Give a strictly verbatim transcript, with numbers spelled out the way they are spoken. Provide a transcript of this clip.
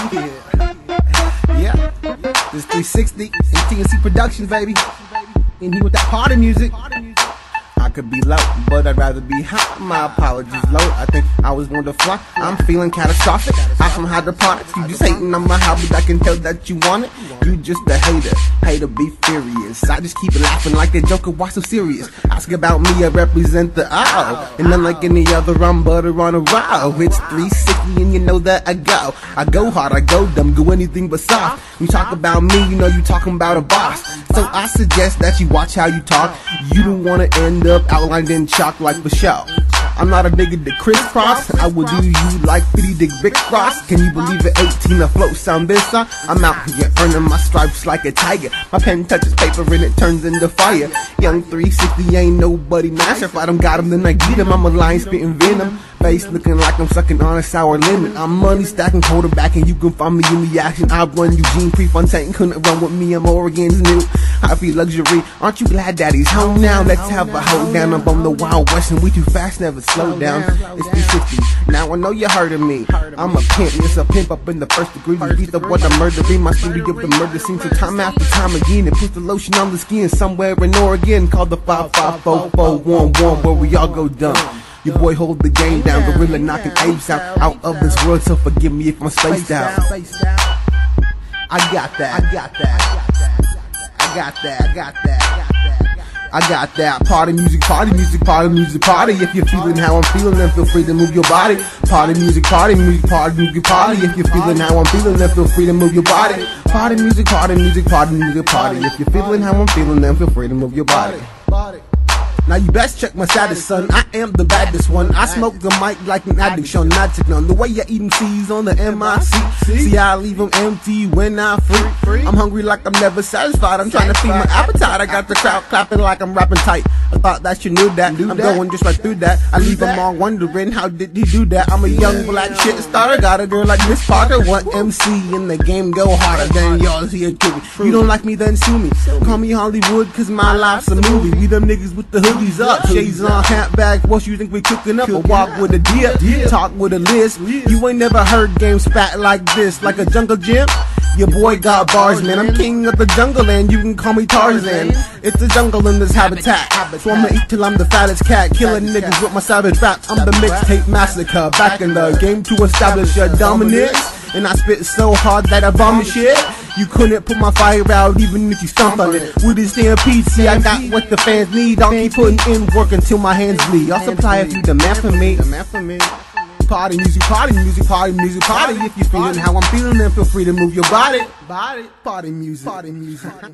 Yeah, this three sixty and T N C Productions, baby. And he with that party music. I could be low, but I'd rather be high. My apologies, low. I think I was going to fly. I'm feeling catastrophic. I'm from hydroponics. You just hating on my hobby. I can tell that you want it. You just a hater. Hater be furious. I just keep laughing like that Joker. Why so serious? Ask about me, I represent the aisle. And unlike any other, I'm butter on a row. It's three sixty and you know that I go. I go hard, I go dumb, go anything but soft. You talk about me, you know you talking about a boss. So I suggest that you watch how you talk. You don't want to end up outlined in chalk like for show. I'm not a nigga that crisscross. I will do you like fifty Dick Rick Ross. Can you believe it? eighteen afloat, Sambisa. I'm out here earning my stripes like a tiger. My pen touches paper and it turns into fire. Young three sixty ain't nobody nice. If I don't got him, then I get him. I'm a lion spitting venom. Face looking like I'm sucking on a sour lemon. I'm money stacking quarterback and you can find me in the action. I run Eugene Prefontaine, couldn't run with me. I'm Oregon's new. I feel luxury. Aren't you glad daddy's home now? Let's have a hold down. I'm on the Wild West and we too fast, never slow down. It's three sixty. Now I know you heard of me. I'm a pimp. It's a pimp up in the first degree. You beat up what I murder in my studio of the murder scene. So time after time again, it puts the lotion on the skin somewhere in Oregon called the five five four four one one where we all go dumb. Your boy hold the game down, gorilla knocking apes out, out of this world, so forgive me if I'm spaced out. I got that, I got that, I got that, I got that, I got that. Party music, party music, party music, party. If you're feeling how I'm feeling, then feel free to move your body. Party music, party music, party music, party. If you're feeling how I'm feeling, then feel free to move your body. Party music, party music, party music, party. If you're feeling how I'm feeling, then feel free to move your body. Now you best check my status, son. I am the baddest one. I smoke the mic like an addict, show not to none. The way you eat them C's on the M I C. See, I leave them empty when I free. I'm hungry like I'm never satisfied. I'm trying to feed my appetite. I got the crowd clapping like I'm rapping tight. I thought that you knew that. I'm going just right through that. I leave them all wondering how did he do that. I'm a young black shit starter. Got a girl like Miss Parker. What M C in the game go harder than yours here to me. You don't like me, then sue me. Call me Hollywood, cause my life's a movie. We them niggas with the hoodies up, shades on, hat bag. What you think we cooking up? A walk with a dip, talk with a list. You ain't never heard games spat like this, like a jungle gym. Your boy got bars, man. I'm king of the jungle and you can call me Tarzan. It's the jungle in this habitat, so I'ma eat till I'm the fattest cat. Killing niggas with my savage rap. I'm the mixtape massacre, back in the game to establish your dominance. And I spit so hard that I vomit shit. You couldn't put my fire out even if you stomp on it. With this stampede, see I got what the fans need. I'll keep putting in work until my hands bleed. I'll supply if you demand for me. Party music, party music, party music, party. If you're feeling how I'm feeling, then feel free to move your body. Body, party music, party music.